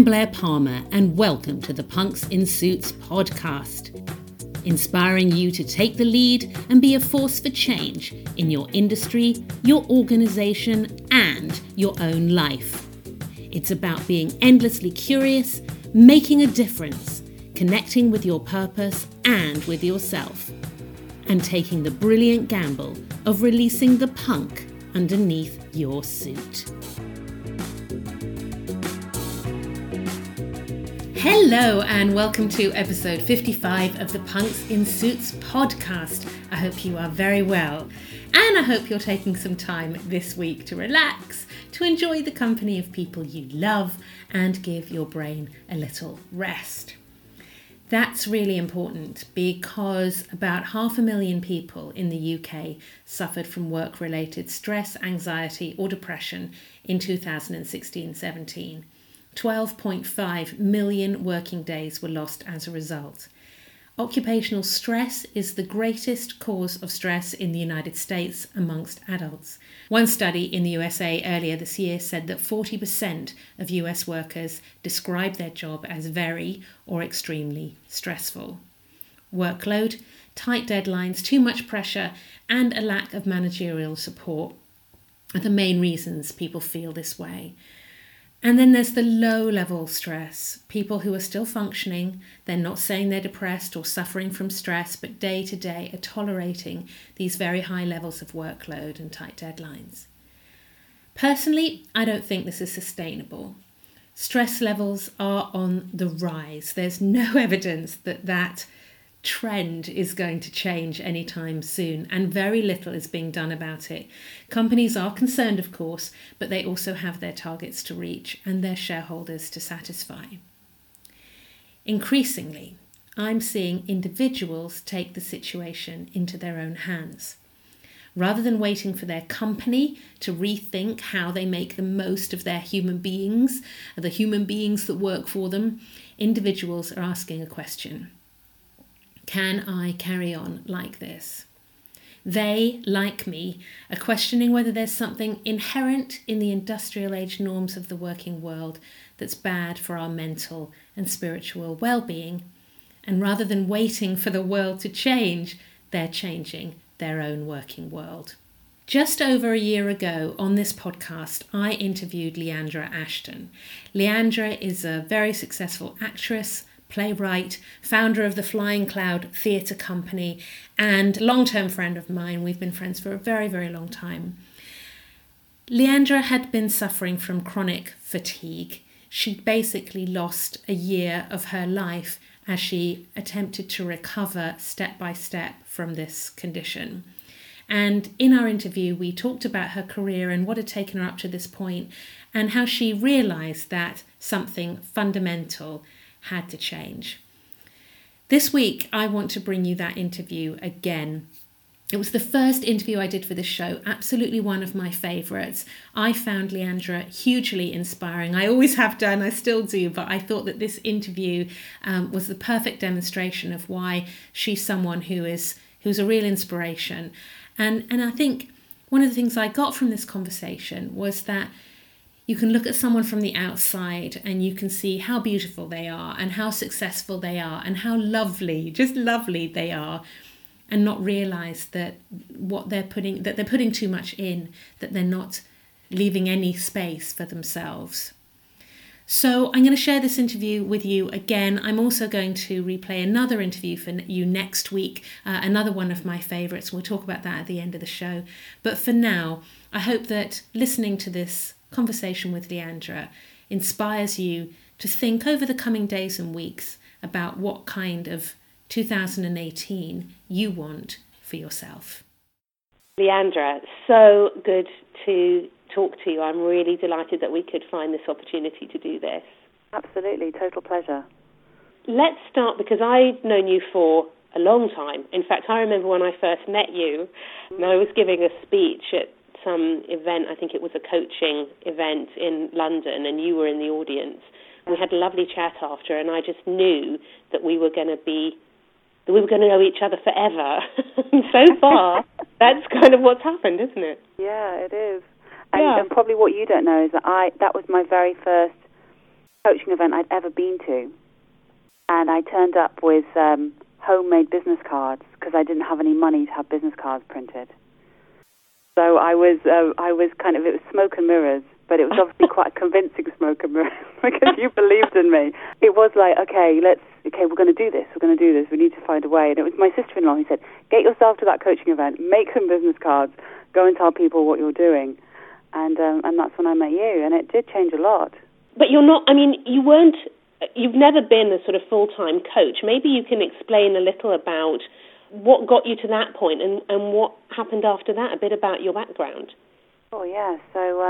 I'm Blair Palmer, and welcome to the Punks in Suits podcast, inspiring you to take the lead and be a force for change in your industry, your organisation, and your own life. It's about being endlessly curious, making a difference, connecting with your purpose and with yourself, and taking the brilliant gamble of releasing the punk underneath your suit. Hello and welcome to episode 55 of the Punks in Suits podcast. I hope you are very well, and I hope you're taking some time this week to relax, to enjoy the company of people you love, and give your brain a little rest. That's really important because about 500,000 people in the UK suffered from work-related stress, anxiety or depression in 2016-17. 12.5 million working days were lost as a result. Occupational stress is the greatest cause of stress in the United States amongst adults. One study in the USA earlier this year said that 40% of US workers describe their job as very or extremely stressful. Workload, tight deadlines, too much pressure, and a lack of managerial support are the main reasons people feel this way. And then there's the low-level stress, people who are still functioning. They're not saying they're depressed or suffering from stress, but day to day are tolerating these very high levels of workload and tight deadlines. Personally, I don't think this is sustainable. Stress levels are on the rise. There's no evidence that that trend is going to change anytime soon, and very little is being done about it. Companies are concerned, of course, but they also have their targets to reach and their shareholders to satisfy. Increasingly, I'm seeing individuals take the situation into their own hands. Rather than waiting for their company to rethink how they make the most of their human beings, the human beings that work for them, individuals are asking a question. Can I carry on like this? They, like me, are questioning whether there's something inherent in the industrial age norms of the working world that's bad for our mental and spiritual well-being. And rather than waiting for the world to change, they're changing their own working world. Just over a year ago on this podcast, I interviewed Leandra Ashton. Leandra is a very successful actress, playwright, founder of the Flying Cloud Theatre Company, and long-term friend of mine. We've been friends for a very, very long time. Leandra had been suffering from chronic fatigue. She'd basically lost a year of her life as she attempted to recover step by step from this condition. And in our interview, we talked about her career and what had taken her up to this point, and how she realised that something fundamental had to change. This week, I want to bring you that interview again. It was the first interview I did for this show, absolutely one of my favourites. I found Leandra hugely inspiring. I always have done, I still do, but I thought that this interview was the perfect demonstration of why she's someone who's a real inspiration. And I think one of the things I got from this conversation was that you can look at someone from the outside and you can see how beautiful they are and how successful they are and how lovely, just lovely they are, and not realise that they're putting too much in, that they're not leaving any space for themselves. So I'm going to share this interview with you again. I'm also going to replay another interview for you next week, another one of my favourites. We'll talk about that at the end of the show. But for now, I hope that listening to this conversation with Leandra inspires you to think over the coming days and weeks about what kind of 2018 you want for yourself. Leandra, so good to talk to you. I'm really delighted that we could find this opportunity to do this. Absolutely, total pleasure. Let's start, because I've known you for a long time. In fact, I remember when I first met you, and I was giving a speech at some event, I think it was a coaching event in London, and you were in the audience. We had a lovely chat after, and I just knew that we were going to know each other forever. So far, that's kind of what's happened, isn't it? Yeah, it is. And probably what you don't know is that that was my very first coaching event I'd ever been to. And I turned up with homemade business cards because I didn't have any money to have business cards printed. So I was kind of, it was smoke and mirrors, but it was obviously quite a convincing smoke and mirrors because you believed in me. It was like, okay, we're going to do this. We need to find a way. And it was my sister-in-law who said, get yourself to that coaching event, make some business cards, go and tell people what you're doing. And that's when I met you, and it did change a lot. But you're not, you've never been a sort of full-time coach. Maybe you can explain a little about what got you to that point and what happened after that, a bit about your background. Oh, yeah. So,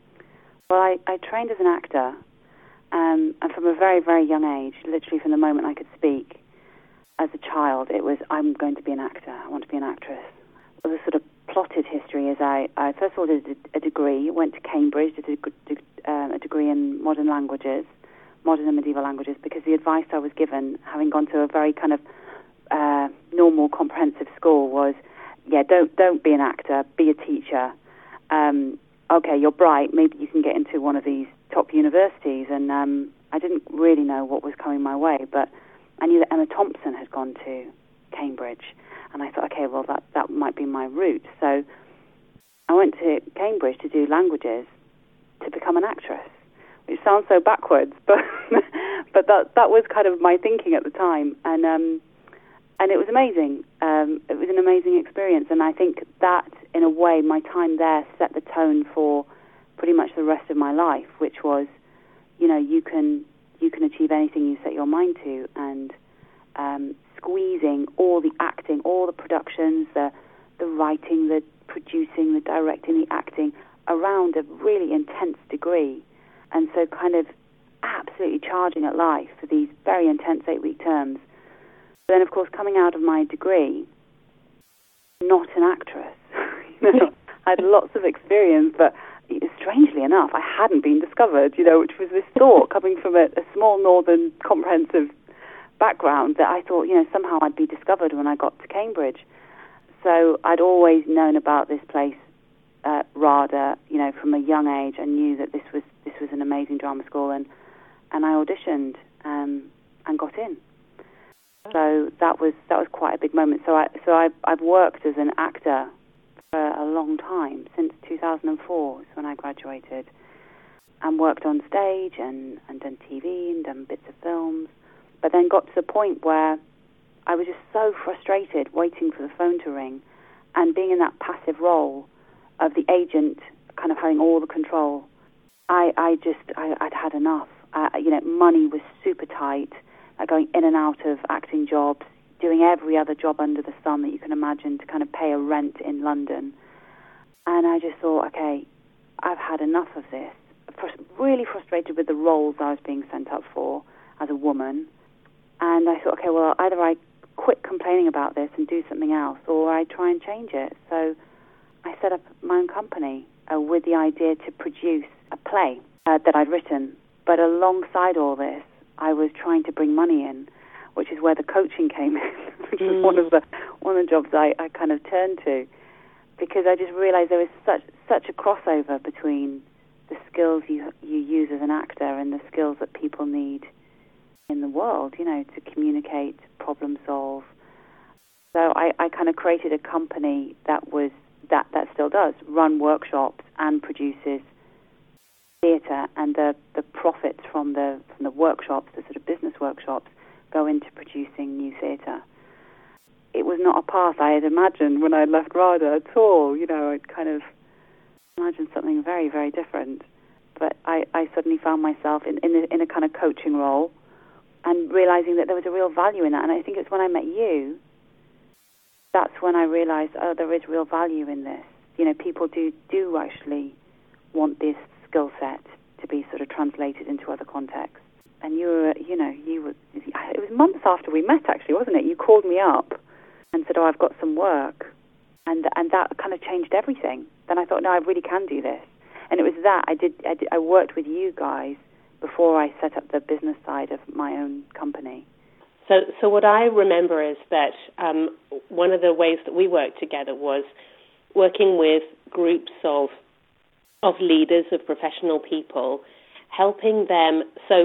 I trained as an actor, and from a very, very young age, literally from the moment I could speak. As a child, it was, I'm going to be an actor. I want to be an actress. Well, the sort of plotted history is I first of all did a degree, went to Cambridge, did a degree in modern and medieval languages, because the advice I was given, having gone to a very kind of normal, comprehensive school, was, don't be an actor, be a teacher. Okay, you're bright, maybe you can get into one of these top universities. And I didn't really know what was coming my way, but I knew that Emma Thompson had gone to Cambridge, and I thought, okay, well, that might be my route. So I went to Cambridge to do languages to become an actress, which sounds so backwards, but that was kind of my thinking at the time, and it was amazing. It was an amazing experience, and I think that, in a way, my time there set the tone for pretty much the rest of my life, which was, you can achieve anything you set your mind to, and squeezing all the acting, all the productions, the writing, the producing, the directing, the acting, around a really intense degree. And so kind of absolutely charging at life for these very intense 8-week terms. But then, of course, coming out of my degree, not an actress. I had lots of experience, but strangely enough, I hadn't been discovered, which was this thought coming from a small northern comprehensive background that I thought, somehow I'd be discovered when I got to Cambridge. So I'd always known about this place, RADA, from a young age. I knew that this was an amazing drama school, and I auditioned and got in. So that was quite a big moment. So I've worked as an actor for a long time, since 2004 is when I graduated, and worked on stage and done TV and done bits of films. But then got to the point where I was just so frustrated waiting for the phone to ring and being in that passive role of the agent kind of having all the control. I'd had enough. Money was super tight, going in and out of acting jobs, doing every other job under the sun that you can imagine to kind of pay a rent in London. And I just thought, okay, I've had enough of this. Really frustrated with the roles I was being sent up for as a woman. And I thought, okay, well, either I quit complaining about this and do something else, or I try and change it. So I set up my own company with the idea to produce a play that I'd written. But alongside all this, I was trying to bring money in, which is where the coaching came in, which was one of the jobs I kind of turned to, because I just realized there was such a crossover between the skills you use as an actor and the skills that people need in the world, to communicate, problem solve. So I kind of created a company that still does run workshops and produces theatre, and the profits from the workshops, the sort of business workshops, go into producing new theatre. It was not a path I had imagined when I left RADA at all. I'd kind of imagined something very, very different. But I suddenly found myself in a kind of coaching role, and realizing that there was a real value in that. And I think it's when I met you, that's when I realized, there is real value in this. People do actually want this skill set to be sort of translated into other contexts. And it was months after we met, actually, wasn't it? You called me up and said, I've got some work. And that kind of changed everything. Then I thought, no, I really can do this. And it was that I worked with you guys before I set up the business side of my own company. So what I remember is that one of the ways that we worked together was working with groups of leaders, of professional people, helping them. So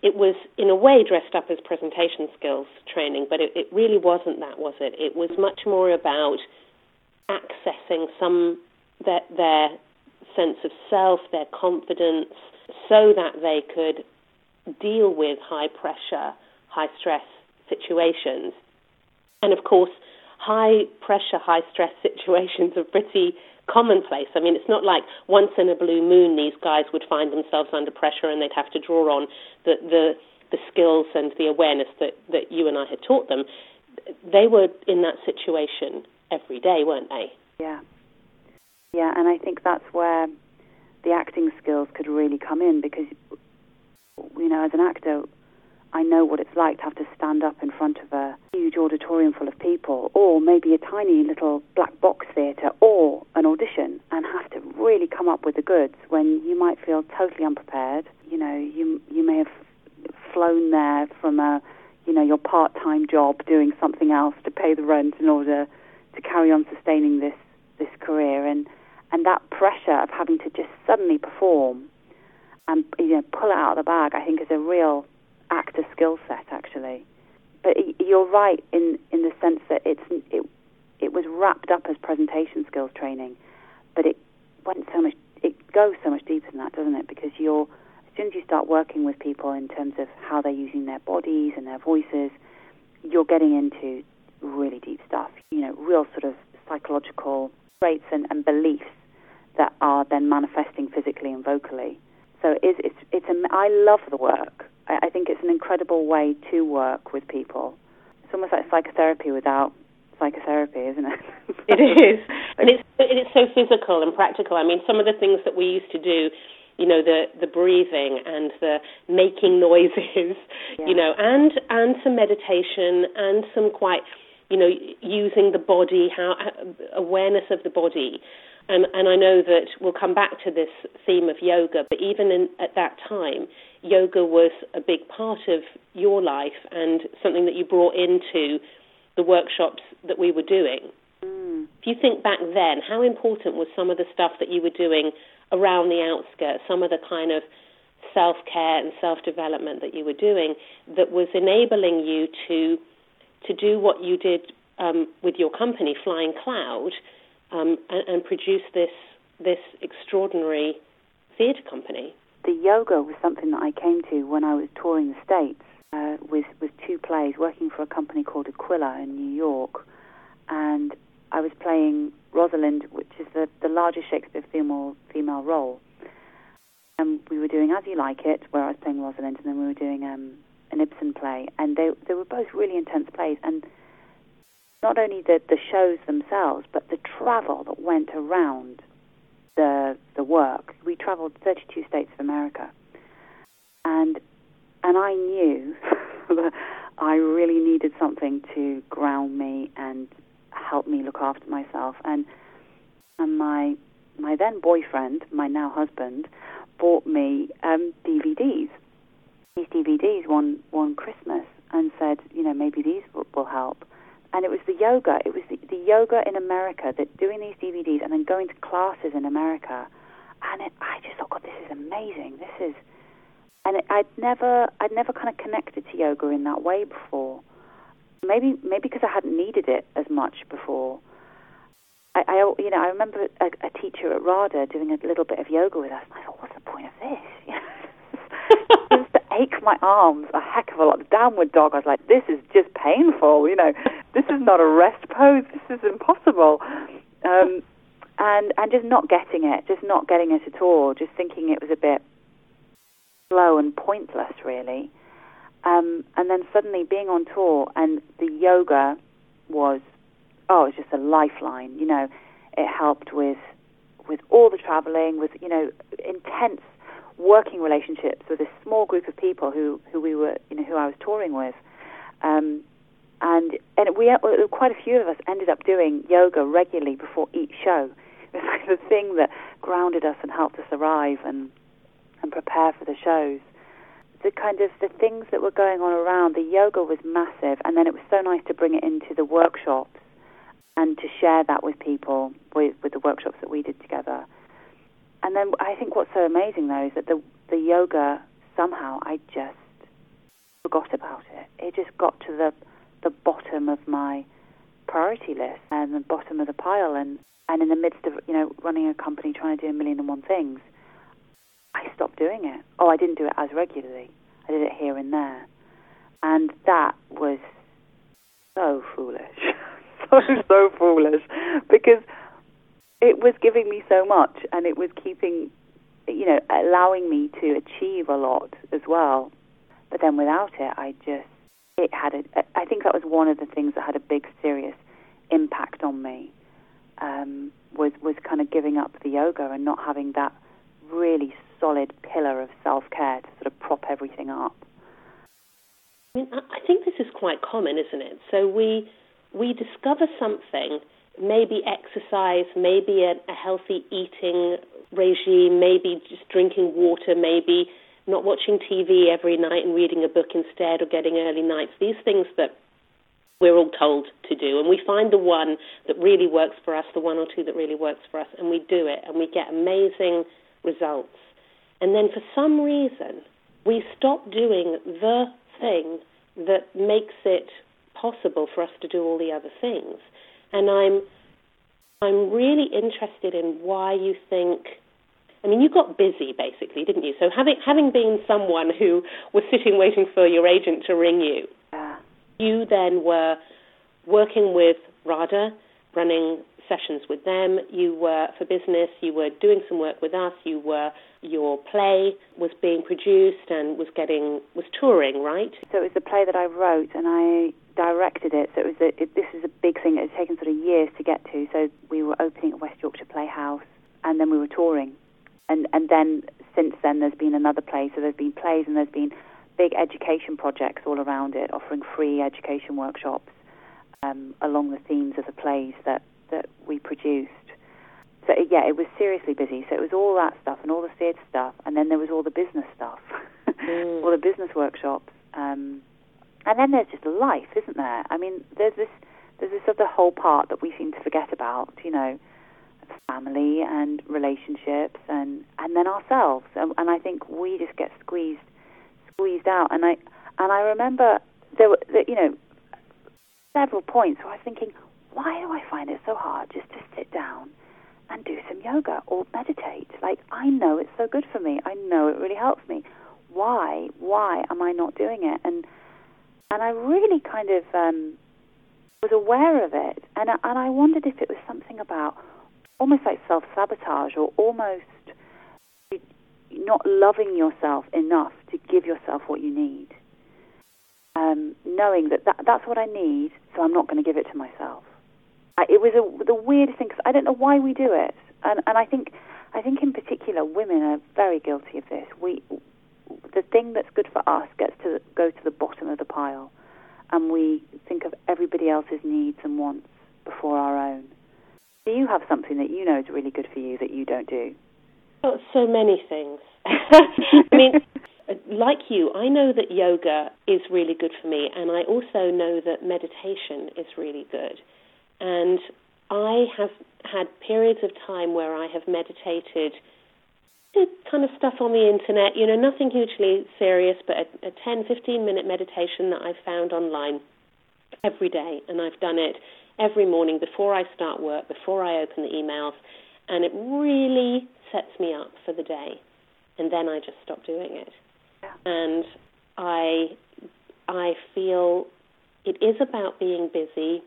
it was, in a way, dressed up as presentation skills training, but it really wasn't that, was it? It was much more about accessing their sense of self, their confidence, so that they could deal with high-pressure, high-stress situations. And, of course, high-pressure, high-stress situations are pretty commonplace. I mean, it's not like once in a blue moon these guys would find themselves under pressure and they'd have to draw on the skills and the awareness that you and I had taught them. They were in that situation every day, weren't they? Yeah. Yeah, and I think that's where the acting skills could really come in, because, you know, as an actor, I know what it's like to have to stand up in front of a huge auditorium full of people, or maybe a tiny little black box theatre, or an audition, and have to really come up with the goods when you might feel totally unprepared. You know, you may have flown there from your part-time job doing something else to pay the rent in order to carry on sustaining this career, and that pressure of having to just suddenly perform and, you know, pull it out of the bag, I think is a real actor skill set, actually. But you're right in the sense that it was wrapped up as presentation skills training, but it goes so much deeper than that, doesn't it? Because as soon as you start working with people in terms of how they're using their bodies and their voices, you're getting into really deep stuff, you know, real sort of psychological traits and beliefs that are then manifesting physically and vocally. So I love the work. I think it's an incredible way to work with people. It's almost like psychotherapy without psychotherapy, isn't it? It is. And it's so physical and practical. I mean, some of the things that we used to do, you know, the breathing and the making noises, yeah, you know, and some meditation and some quite, you know, using the body, awareness of the body. And I know that we'll come back to this theme of yoga, but even at that time, yoga was a big part of your life and something that you brought into the workshops that we were doing. Mm. If you think back then, how important was some of the stuff that you were doing around the outskirts, some of the kind of self-care and self-development that you were doing that was enabling you to do what you did with your company, Flying Cloud, and produce this extraordinary theatre company? The yoga was something that I came to when I was touring the States with two plays, working for a company called Aquila in New York. And I was playing Rosalind, which is the largest Shakespeare female role. And we were doing As You Like It, where I was playing Rosalind, and then we were doing an Ibsen play. And they were both really intense plays. And not only the shows themselves, but the travel that went around the work. We traveled 32 states of America. And I knew that I really needed something to ground me and help me look after myself. And my then boyfriend, my now husband, bought me DVDs. These DVDs one Christmas, and said, you know, maybe these will help. And it was the yoga. It was the yoga in America, that doing these DVDs and then going to classes in America. And I just thought, God, this is amazing. And I'd never kind of connected to yoga in that way before. Maybe because I hadn't needed it as much before. I remember a teacher at RADA doing a little bit of yoga with us, and I thought, what's the point of this? It used to ache my arms a heck of a lot. The downward dog, I was like, this is just painful, you know. This is not a rest pose. This is impossible. And just not getting it at all, just thinking it was a bit slow and pointless, really. And then suddenly being on tour, and the yoga was just a lifeline. You know, it helped with all the traveling, with, you know, intense working relationships with this small group of people who we were, you know, who I was touring with. And we quite a few of us ended up doing yoga regularly before each show. It was like the thing that grounded us and helped us arrive and prepare for the shows. The things that were going on around, the yoga was massive, and then it was so nice to bring it into the workshops and to share that with people, with the workshops that we did together. And then I think what's so amazing, though, is that the yoga, somehow I just forgot about it. It just got to the bottom of my priority list and the bottom of the pile. And in the midst of, running a company, trying to do 1,000,001 things, I stopped doing it. Oh, I didn't do it as regularly. I did it here and there. And that was so foolish. so foolish. Because it was giving me so much, and it was keeping, allowing me to achieve a lot as well. But then without it, I think that was one of the things that had a big, serious impact on me, was kind of giving up the yoga and not having that really solid pillar of self-care to sort of prop everything up. I think this is quite common, isn't it? So we discover something, maybe exercise, maybe a healthy eating regime, maybe just drinking water, maybe not watching TV every night and reading a book instead, or getting early nights, these things that we're all told to do. And we find the one that really works for us, the one or two that really works for us, and we do it, and we get amazing results. And then for some reason, we stop doing the thing that makes it possible for us to do all the other things. And I'm really interested in why you think, you got busy basically, didn't you? So having been someone who was sitting waiting for your agent to ring you, you then were working with RADA, running sessions with them, you were for business, you were doing some work with us, your play was being produced and was touring, right? So it was the play that I wrote and I directed it. So this is a big thing. It had taken sort of years to get to. So we were opening at West Yorkshire Playhouse, and then we were touring. And then since then there's been another play. So there's been plays and there's been big education projects all around it, offering free education workshops along the themes of the plays that we produced. So it was seriously busy. So it was all that stuff and all the theatre stuff, and then there was all the business stuff, all the business workshops, and then there's just life, isn't there? There's this other whole part that we seem to forget about, family and relationships, and then ourselves, and I think we just get squeezed out. And I remember there were several points where I was thinking, why do I find it so hard just to sit down and do some yoga or meditate? Like, I know it's so good for me. I know it really helps me. Why am I not doing it? And I really kind of was aware of it, and I wondered if it was something about almost like self-sabotage, or almost not loving yourself enough to give yourself what you need. Knowing that's what I need, so I'm not going to give it to myself. It was the weirdest thing, because I don't know why we do it, and I think in particular women are very guilty of this. The thing that's good for us gets to go to the bottom of the pile, and we think of everybody else's needs and wants before our own. Do you have something that you know is really good for you that you don't do? Oh, so many things. Like you, I know that yoga is really good for me, and I also know that meditation is really good. And I have had periods of time where I have meditated, did kind of stuff on the internet, nothing hugely serious, but a 10, 15-minute meditation that I've found online every day. And I've done it every morning before I start work, before I open the emails, and it really sets me up for the day. And then I just stop doing it. Yeah. And I feel it is about being busy,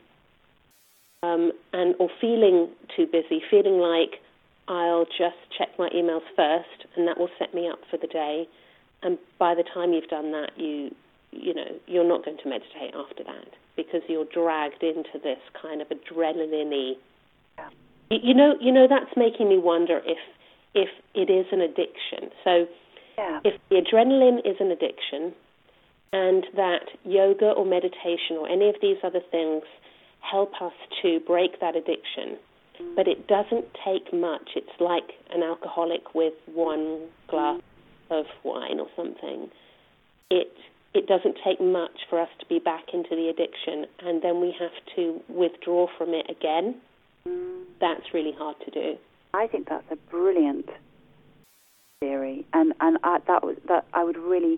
or feeling too busy, feeling like I'll just check my emails first, and that will set me up for the day. And by the time you've done that, you're not going to meditate after that, because you're dragged into this kind of adrenaline-y. Yeah. That's making me wonder if it is an addiction. So if the adrenaline is an addiction, and that yoga or meditation or any of these other things help us to break that addiction, but it doesn't take much. It's like an alcoholic with one glass of wine or something. It doesn't take much for us to be back into the addiction, and then we have to withdraw from it again. That's really hard to do. I think that's a brilliant theory, and that I would really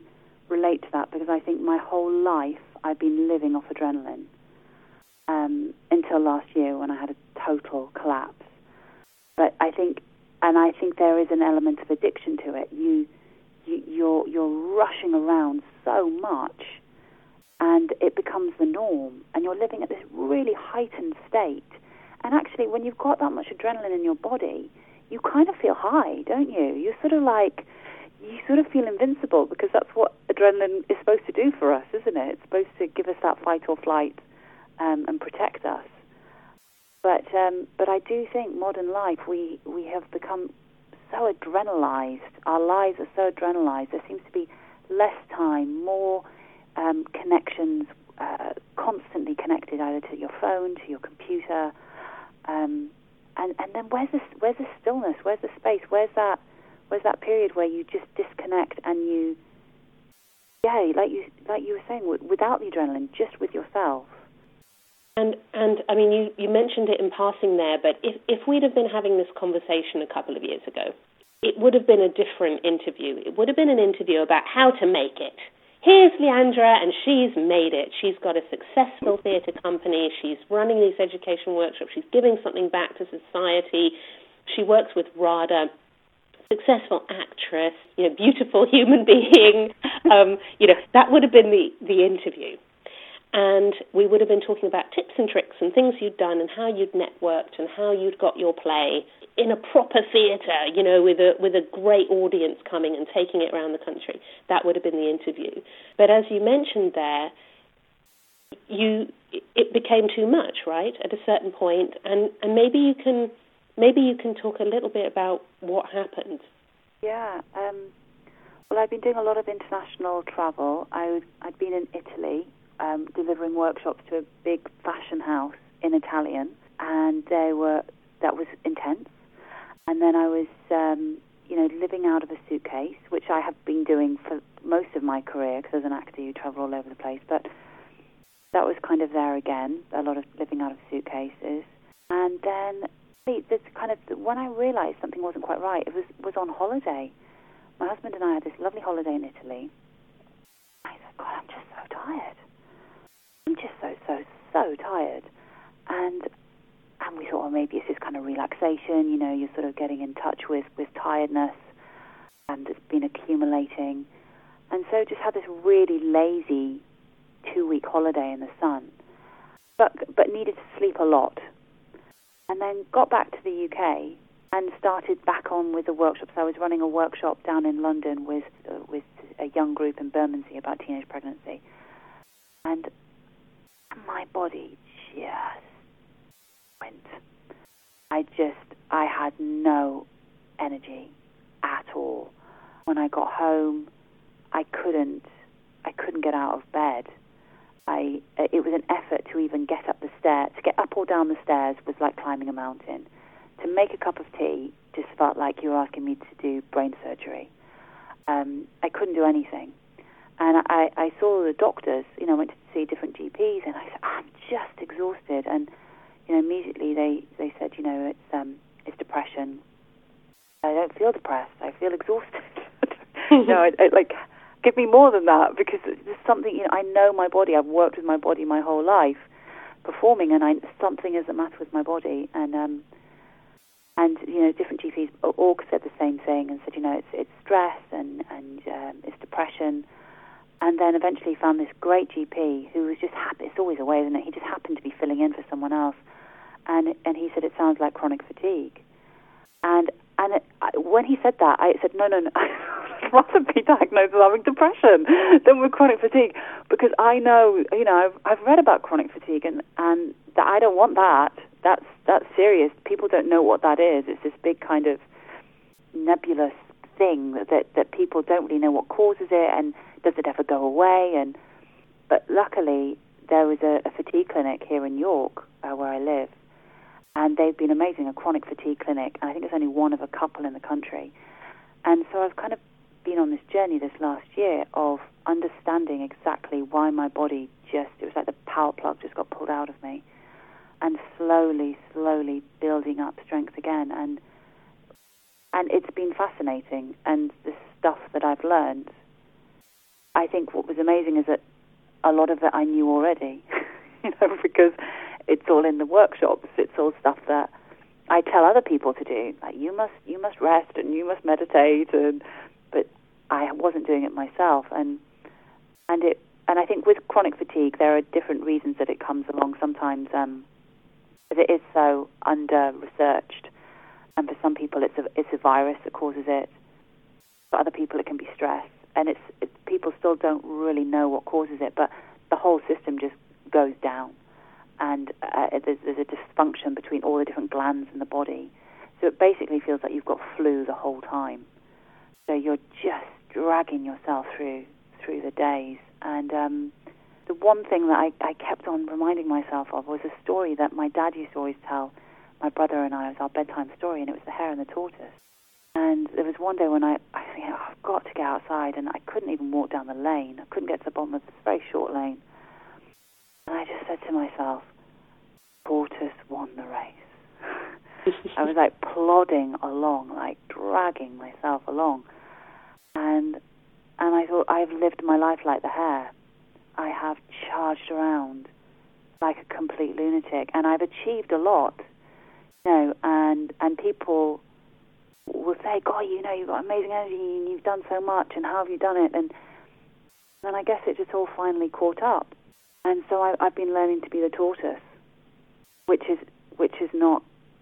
relate to that because I think my whole life I've been living off adrenaline until last year when I had a total collapse. But I think there is an element of addiction to it. You're rushing around so much, and it becomes the norm, and you're living at this really heightened state. And actually, when you've got that much adrenaline in your body, you kind of feel high, don't you? You sort of feel invincible because that's what adrenaline is supposed to do for us, isn't it? It's supposed to give us that fight or flight and protect us. But I do think modern life, we have become so adrenalized. Our lives are so adrenalized. There seems to be less time, more connections, constantly connected either to your phone, to your computer, and then where's the stillness? Where's the space? Where's that period where you just disconnect and you, like you were saying, without the adrenaline, just with yourself. And I mean, you mentioned it in passing there, but if we'd have been having this conversation a couple of years ago, it would have been a different interview. It would have been an interview about how to make it. Here's Leandra, and she's made it. She's got a successful theatre company. She's running these education workshops. She's giving something back to society. She works with RADA. Successful actress, beautiful human being. That would have been the interview. And we would have been talking about tips and tricks and things you'd done and how you'd networked and how you'd got your play in a proper theatre, with a great audience coming and taking it around the country. That would have been the interview. But as you mentioned there, it became too much, right, at a certain point. And maybe you can talk a little bit about what happened. Yeah. Well, I've been doing a lot of international travel. I'd been in Italy, delivering workshops to a big fashion house in Italian, and that was intense. And then I was, living out of a suitcase, which I have been doing for most of my career, because as an actor you travel all over the place. But that was kind of there again, a lot of living out of suitcases. And then when I realised something wasn't quite right, it was on holiday. My husband and I had this lovely holiday in Italy. I said, God, I'm just so tired. I'm just so tired. And we thought, well, maybe it's this kind of relaxation, you're sort of getting in touch with tiredness, and it's been accumulating. And so just had this really lazy 2-week holiday in the sun, but needed to sleep a lot. And then got back to the UK and started back on with the workshops. I was running a workshop down in London with a young group in Bermondsey about teenage pregnancy. And my body just went. I had no energy at all. When I got home, I couldn't get out of bed. It was an effort to even get up the stairs. To get up or down the stairs was like climbing a mountain. To make a cup of tea just felt like you were asking me to do brain surgery. I couldn't do anything. And I saw the doctors, went to see different GPs, and I said, I'm just exhausted. And, immediately they said, it's depression. I don't feel depressed. I feel exhausted. Give me more than that, because there's something, I know my body. I've worked with my body my whole life, performing, and something is the matter with my body. And different GPs all said the same thing and said, it's stress and it's depression. And then eventually found this great GP who was just happy. It's always a way, isn't it? He just happened to be filling in for someone else. And he said, it sounds like chronic fatigue. And when he said that, I said, no. I'd rather be diagnosed with having depression than with chronic fatigue. Because I know, I've read about chronic fatigue and that I don't want that. That's serious. People don't know what that is. It's this big kind of nebulous thing that people don't really know what causes it, and does it ever go away? But luckily, there was a fatigue clinic here in York, where I live, and they've been amazing, a chronic fatigue clinic, and I think it's only one of a couple in the country. And so I've kind of been on this journey this last year of understanding exactly why my body it was like the power plug just got pulled out of me, and slowly building up strength again. And it's been fascinating, and the stuff that I've learned I think what was amazing is that a lot of it I knew already, because it's all in the workshops. It's all stuff that I tell other people to do. Like, you must rest and you must meditate, but I wasn't doing it myself. And I think with chronic fatigue, there are different reasons that it comes along. Sometimes, because it is so under-researched, and for some people it's a virus that causes it. For other people, it can be stress, and people still don't really know what causes it, but the whole system just goes down, and there's a dysfunction between all the different glands in the body. So it basically feels like you've got flu the whole time. So you're just dragging yourself through the days. And the one thing that I kept on reminding myself of was a story that my dad used to always tell my brother and I. It was our bedtime story, and it was The Hare and the Tortoise. And there was one day when I think, I've got to get outside, and I couldn't even walk down the lane. I couldn't get to the bottom of this very short lane. And I just said to myself, tortoise won the race. I was like plodding along, like dragging myself along. And I thought, I've lived my life like the hare. I have charged around like a complete lunatic, and I've achieved a lot, and people will say, God, you've got amazing energy, and you've done so much, and how have you done it? And then I guess it just all finally caught up. And so I've been learning to be the tortoise, which is not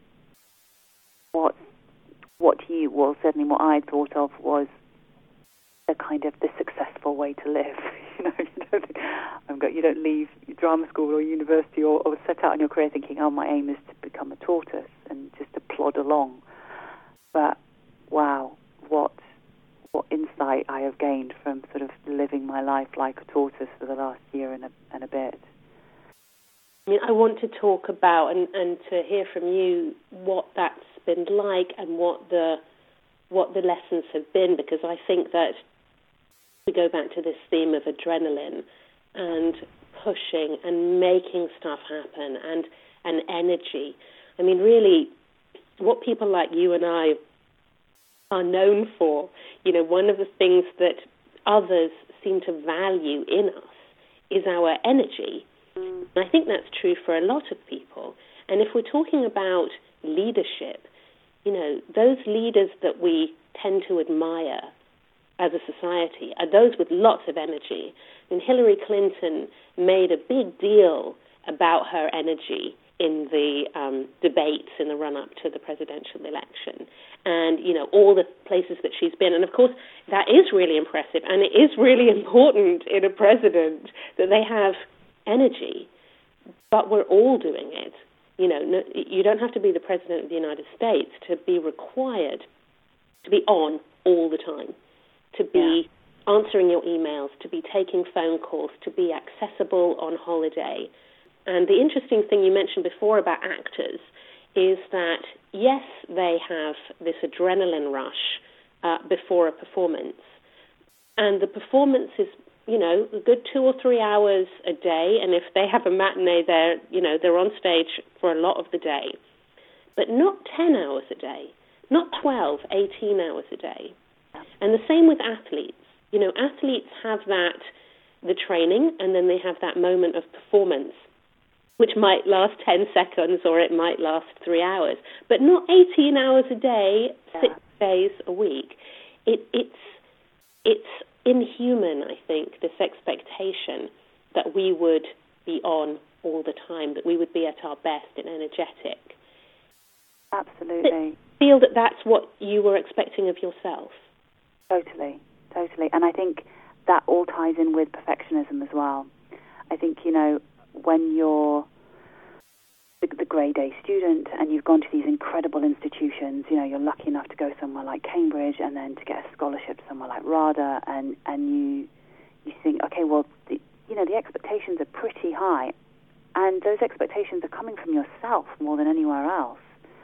what certainly what I thought of was the kind of the successful way to live. You don't leave drama school or university or set out on your career thinking, oh, my aim is to become a tortoise and just to plod along. But wow, what insight I have gained from sort of living my life like a tortoise for the last year and a bit. I mean, I want to talk about and to hear from you what that's been like and what the lessons have been, because I think that we go back to this theme of adrenaline and pushing and making stuff happen and energy. I mean, really, what people like you and I are known for, one of the things that others seem to value in us is our energy. And I think that's true for a lot of people. And if we're talking about leadership, those leaders that we tend to admire as a society are those with lots of energy. I mean, Hillary Clinton made a big deal about her energy in the debates in the run-up to the presidential election, and all the places that she's been. And of course, that is really impressive, and it is really important in a president that they have energy. But we're all doing it. You don't have to be the president of the United States to be required to be on all the time, to be answering your emails, to be taking phone calls, to be accessible on holiday. And the interesting thing you mentioned before about actors is that, yes, they have this adrenaline rush before a performance. And the performance is, a good 2 or 3 hours a day. And if they have a matinee, they're on stage for a lot of the day. But not 10 hours a day, not 12, 18 hours a day. And the same with athletes. Athletes have the training, and then they have that moment of performance, which might last 10 seconds or it might last 3 hours, but not 18 hours a day, 6 days a week. It's inhuman, I think, this expectation that we would be on all the time, that we would be at our best and energetic. Absolutely. Feel that that's what you were expecting of yourself? Totally. And I think that all ties in with perfectionism as well. I think, when you're the grade A student and you've gone to these incredible institutions, you're lucky enough to go somewhere like Cambridge and then to get a scholarship somewhere like RADA, and you think, okay, well, the expectations are pretty high, and those expectations are coming from yourself more than anywhere else.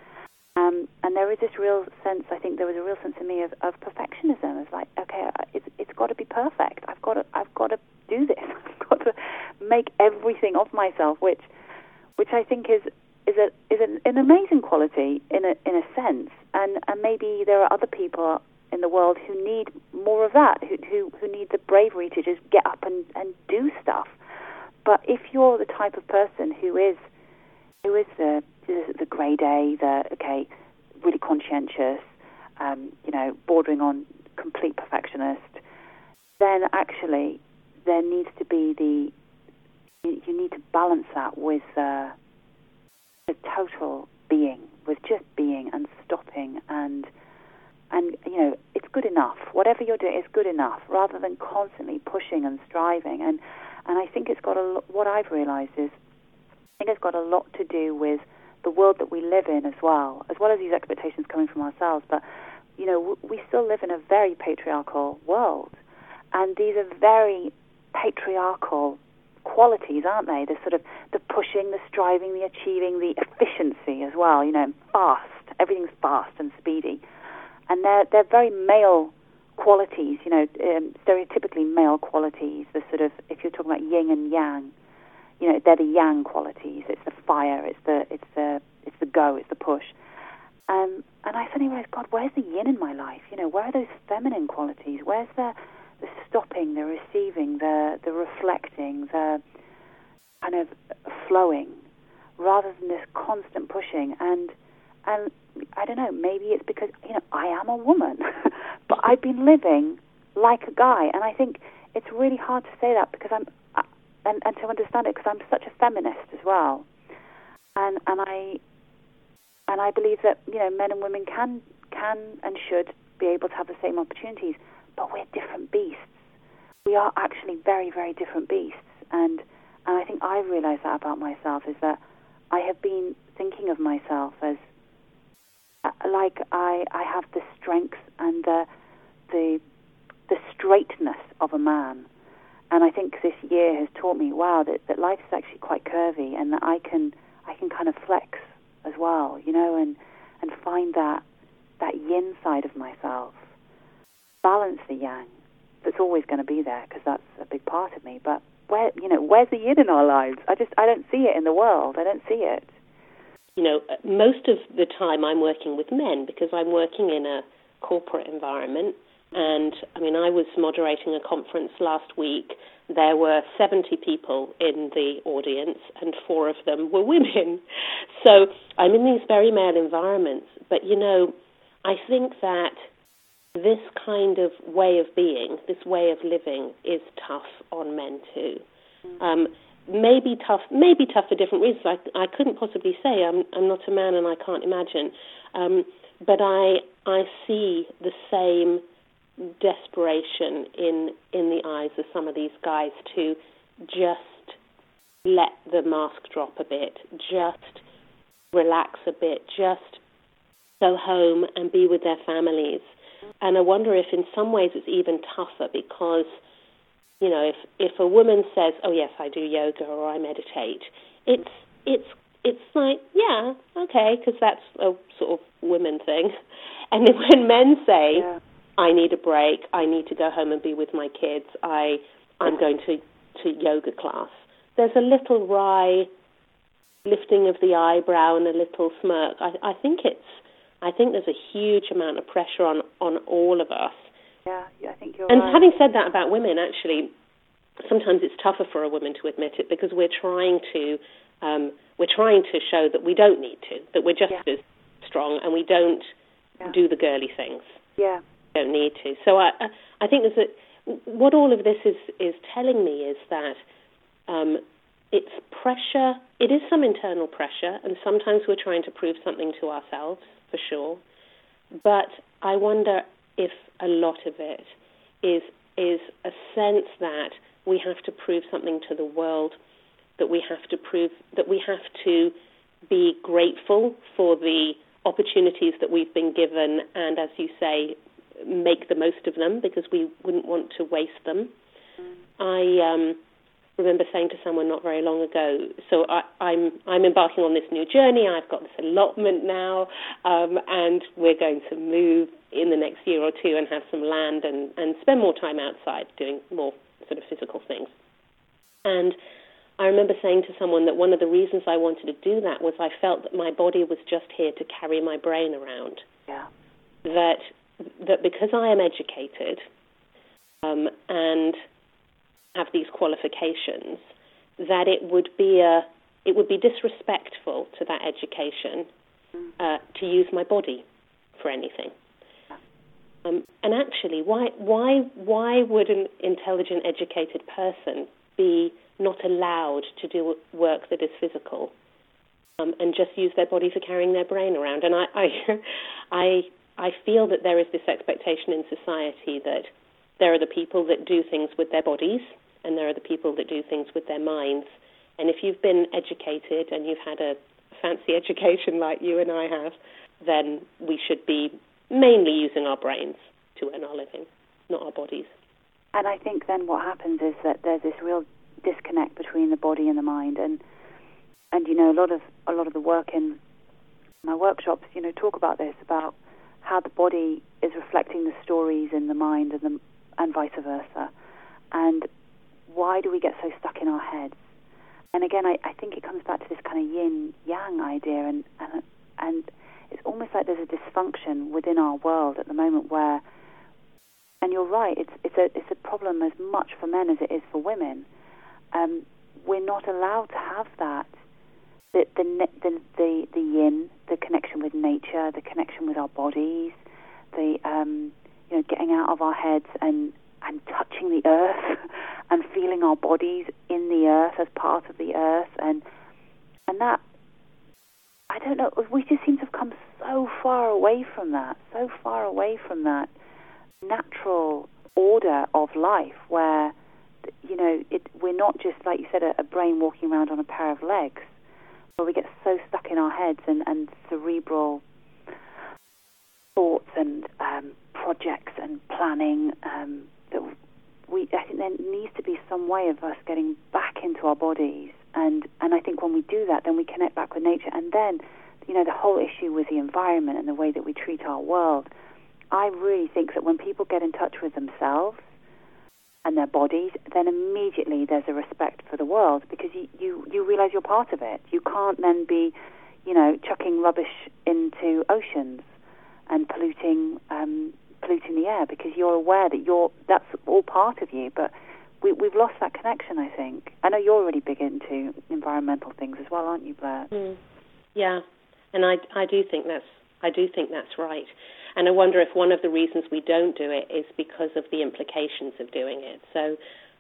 And there is this real sense, I think there was a real sense in me of perfectionism. It's like, okay, it's got to be perfect. I've got to do this. I've got to make everything of myself, which I think is an amazing quality in a sense. And maybe there are other people in the world who need more of that, who need the bravery to just get up and do stuff. But if you're the type of person who is the grade A, really conscientious, bordering on complete perfectionist, then actually there needs to be you need to balance that with the total being, with just being and stopping and it's good enough. Whatever you're doing is good enough, rather than constantly pushing and striving. And I think it's got what I've realised is, I think it's got a lot to do with the world that we live in as well as these expectations coming from ourselves. But we still live in a very patriarchal world, and these are very patriarchal qualities, aren't they? The sort of the pushing, the striving, the achieving, the efficiency as well. Fast. Everything's fast and speedy, and they're very male qualities. Stereotypically male qualities. The sort of, if you're talking about yin and yang, they're the yang qualities. It's the fire. It's the go. It's the push. And I suddenly realized, God, where's the yin in my life? Where are those feminine qualities? Where's the stopping, the receiving, the reflecting, the kind of flowing, rather than this constant pushing? And I don't know, maybe it's because, I am a woman, but I've been living like a guy. And I think it's really hard to say that because and to understand it, because I'm such a feminist as well. And I believe that, men and women can and should be able to have the same opportunities, but we're different beasts. We are actually very, very different beasts. And I think I've realized that about myself, is that I have been thinking of myself as like I have the strength and the straightness of a man. And I think this year has taught me, wow, that life is actually quite curvy, and that I can kind of flex as well, and find that yin side of myself, balance the yang. That's always going to be there, because that's a big part of me. But where's the yin in our lives? I don't see it in the world. I don't see it. Most of the time I'm working with men, because I'm working in a corporate environment. And, I was moderating a conference last week. There were 70 people in the audience, and 4 of them were women. So I'm in these very male environments. But, I think that this kind of way of being, this way of living, is tough on men too. Maybe tough for different reasons. I couldn't possibly say. I'm not a man, and I can't imagine. But I see the same desperation in the eyes of some of these guys to just let the mask drop a bit, just relax a bit, just go home and be with their families. And I wonder if in some ways it's even tougher, because if a woman says, oh yes, I do yoga or I meditate, it's like, yeah, okay, because that's a sort of women thing. And then when men say, yeah, I need a break, I need to go home and be with my kids, I'm going to yoga class, there's a little wry lifting of the eyebrow and a little smirk. I think there's a huge amount of pressure on all of us. Yeah, I think you're and right. Having said that about women, actually, sometimes it's tougher for a woman to admit it, because we're trying to show that we don't need to, that we're just as strong, and we don't do the girly things. Yeah. Don't need to. So I think what all of this is telling me is that it's pressure. It is some internal pressure, and sometimes we're trying to prove something to ourselves, for sure. But I wonder if a lot of it is a sense that we have to prove something to the world, that we have to prove, that we have to be grateful for the opportunities that we've been given, and, as you say, make the most of them, because we wouldn't want to waste them. I remember saying to someone not very long ago, so I'm embarking on this new journey, I've got this allotment now, and we're going to move in the next year or two and have some land and spend more time outside doing more sort of physical things. And I remember saying to someone that one of the reasons I wanted to do that was I felt that my body was just here to carry my brain around. Yeah. That that because I am educated and have these qualifications, that it would be disrespectful to that education to use my body for anything. And actually, why would an intelligent, educated person be not allowed to do work that is physical and just use their body for carrying their brain around? And I feel that there is this expectation in society that there are the people that do things with their bodies and there are the people that do things with their minds. And if you've been educated and you've had a fancy education like you and I have, then we should be mainly using our brains to earn our living, not our bodies. And I think then what happens is that there's this real disconnect between the body and the mind, and you know, a lot of the work in my workshops, you know, talk about this, about how the body is reflecting the stories in the mind and vice versa, and why do we get so stuck in our heads? And again, I think it comes back to this kind of yin-yang idea, and it's almost like there's a dysfunction within our world at the moment where, and you're right, it's a problem as much for men as it is for women. We're not allowed to have that, the yin, the connection with nature, the connection with our bodies, the you know, getting out of our heads and touching the earth and feeling our bodies in the earth as part of the earth, and that, I don't know, we just seem to have come so far away from that natural order of life where, you know, we're not just, like you said, a brain walking around on a pair of legs, where we get so stuck in our heads and cerebral thoughts and projects and planning that I think there needs to be some way of us getting back into our bodies, and I think when we do that, then we connect back with nature, and then, you know, the whole issue with the environment and the way that we treat our world. I really think that when people get in touch with themselves and their bodies, then immediately there's a respect for the world, because you realize you're part of it. You can't then be, you know, chucking rubbish into oceans and polluting the air, because you're aware that that's all part of you. But we've lost that connection, I think. I know you're really big into environmental things as well, aren't you, Blair? Yeah, and I do think that's right. And I wonder if one of the reasons we don't do it is because of the implications of doing it. So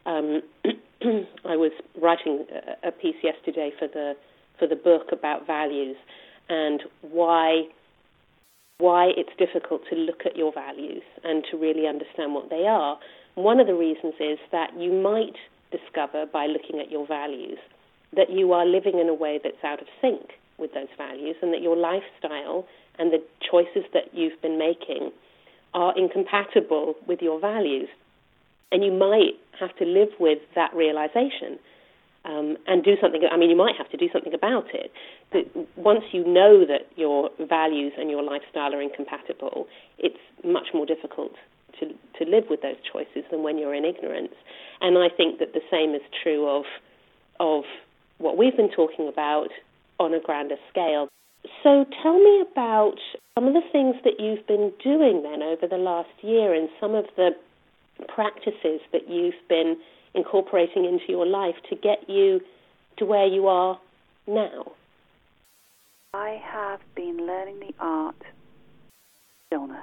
I was writing a piece yesterday for the book about values and why it's difficult to look at your values and to really understand what they are. One of the reasons is that you might discover by looking at your values that you are living in a way that's out of sync with those values, and that your lifestyle and the choices that you've been making are incompatible with your values. And you might have to live with that realization and do something. I mean, you might have to do something about it. But once you know that your values and your lifestyle are incompatible, it's much more difficult to live with those choices than when you're in ignorance. And I think that the same is true of what we've been talking about on a grander scale. So tell me about some of the things that you've been doing then over the last year, and some of the practices that you've been incorporating into your life to get you to where you are now. I have been learning the art of stillness.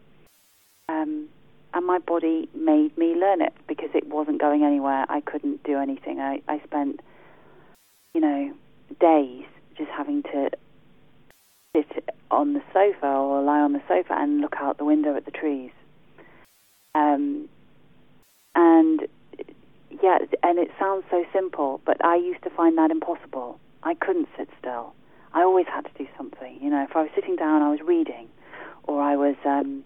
And my body made me learn it because it wasn't going anywhere. I couldn't do anything. I spent, you know, days just having to sit on the sofa or lie on the sofa and look out the window at the trees. And it sounds so simple, but I used to find that impossible. I couldn't sit still. I always had to do something. You know, if I was sitting down, I was reading, or I was,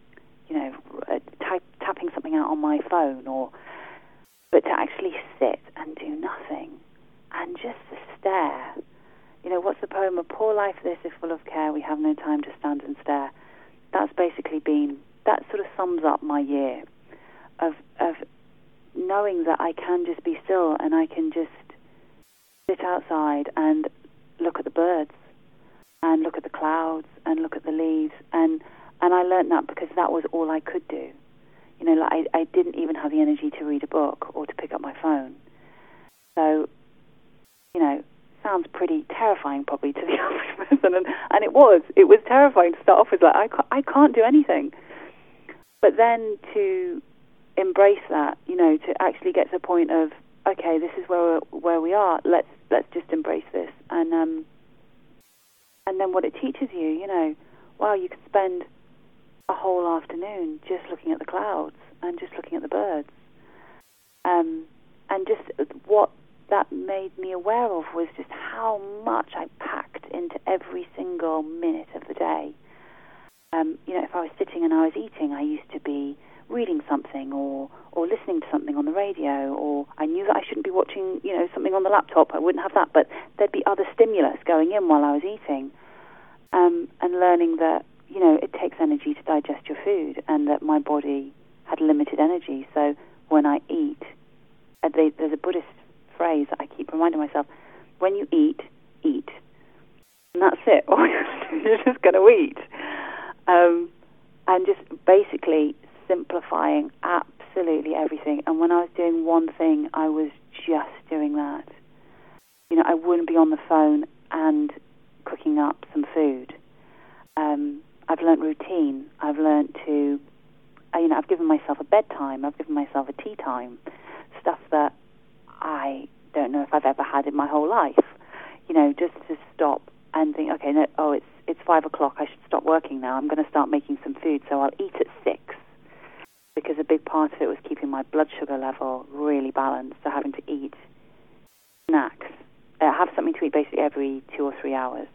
tapping something out on my phone, but to actually sit and do nothing and just to stare. You know, what's the poem? A poor life this is full of care, we have no time to stand and stare. That's basically that sort of sums up my year of knowing that I can just be still and I can just sit outside and look at the birds and look at the clouds and look at the leaves and And I learned that because that was all I could do. You know, like I didn't even have the energy to read a book or to pick up my phone. So, you know, sounds pretty terrifying probably to the average person, and it was terrifying to start off with. Like I can't do anything, but then to embrace that, you know, to actually get to a point of, okay, this is where we are. Let's just embrace this, and then what it teaches you, you know, wow, you could spend a whole afternoon just looking at the clouds and just looking at the birds, and just what that made me aware of was just how much I packed into every single minute of the day. You know, if I was sitting and I was eating, I used to be reading something or listening to something on the radio, or I knew that I shouldn't be watching, you know, something on the laptop. I wouldn't have that, but there'd be other stimulus going in while I was eating, and learning that, you know, it takes energy to digest your food, and that my body had limited energy. So when I eat, there's a Buddhist phrase that I keep reminding myself: when you eat, eat, and that's it. You're just going to eat, and just basically simplifying absolutely everything. And when I was doing one thing, I was just doing that. You know, I wouldn't be on the phone and cooking up some food. I've learnt routine. I've learnt to, you know, I've given myself a bedtime. I've given myself a tea time. Stuff that I don't know if I've ever had in my whole life. You know, just to stop and think, okay, no, it's 5 o'clock. I should stop working now. I'm going to start making some food. So I'll eat at 6, because a big part of it was keeping my blood sugar level really balanced. So having to eat snacks, have something to eat basically every 2 or 3 hours.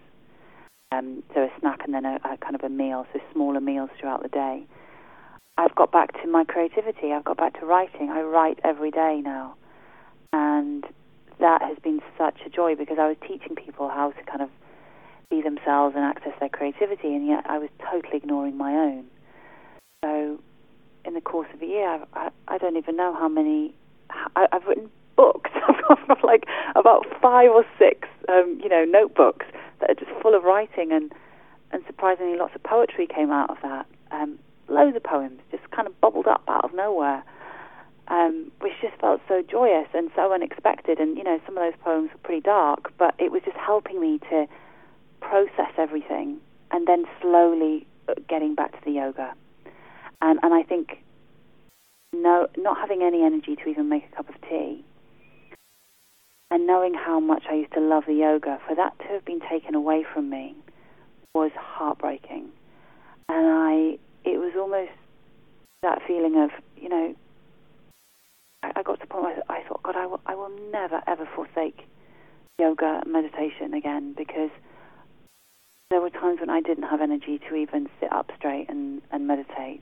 So a snack and then a kind of a meal, so smaller meals throughout the day. I've got back to my creativity. I've got back to writing. I write every day now. And that has been such a joy, because I was teaching people how to kind of be themselves and access their creativity, and yet I was totally ignoring my own. So in the course of a year, I don't even know how many. I've written books. I've got like about 5 or 6, you know, notebooks that are just full of writing, and surprisingly lots of poetry came out of that. Loads of poems just kind of bubbled up out of nowhere, which just felt so joyous and so unexpected. And, you know, some of those poems were pretty dark, but it was just helping me to process everything, and then slowly getting back to the yoga. And I think not having any energy to even make a cup of tea, and knowing how much I used to love the yoga, for that to have been taken away from me was heartbreaking. And it was almost that feeling of, you know, I got to the point where I thought, God, I will never, ever forsake yoga and meditation again, because there were times when I didn't have energy to even sit up straight and meditate.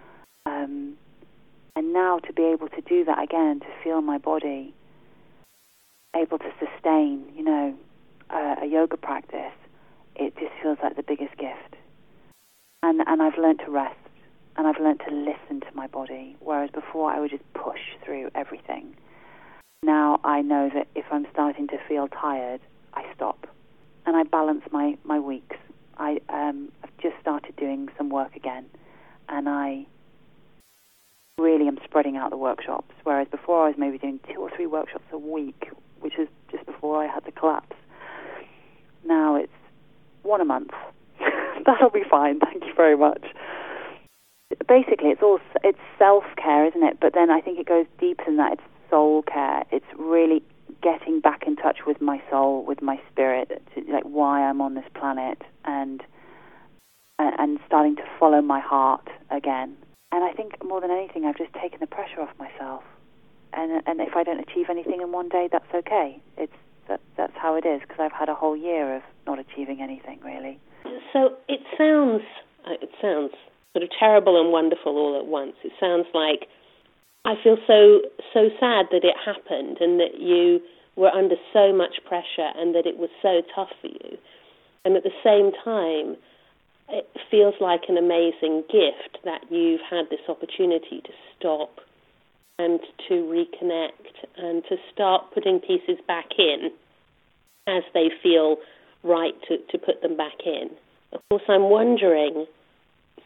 And now to be able to do that again, to feel my body able to sustain, you know, a yoga practice, it just feels like the biggest gift. And I've learned to rest, and I've learned to listen to my body, whereas before I would just push through everything. Now I know that if I'm starting to feel tired, I stop, and I balance my weeks. I've just started doing some work again, and I really am spreading out the workshops, whereas before I was maybe doing 2 or 3 workshops a week, which is just before I had the collapse. Now it's 1 a month. That'll be fine, thank you very much. Basically, it's self-care, isn't it? But then I think it goes deeper than that. It's soul care. It's really getting back in touch with my soul, with my spirit, like why I'm on this planet, and starting to follow my heart again. And I think more than anything, I've just taken the pressure off myself. And if I don't achieve anything in one day, that's okay. That's how it is, because I've had a whole year of not achieving anything, really. So it sounds sort of terrible and wonderful all at once. It sounds like I feel so sad that it happened, and that you were under so much pressure, and that it was so tough for you. And at the same time, it feels like an amazing gift that you've had this opportunity to stop and to reconnect and to start putting pieces back in as they feel right to put them back in. Of course, I'm wondering,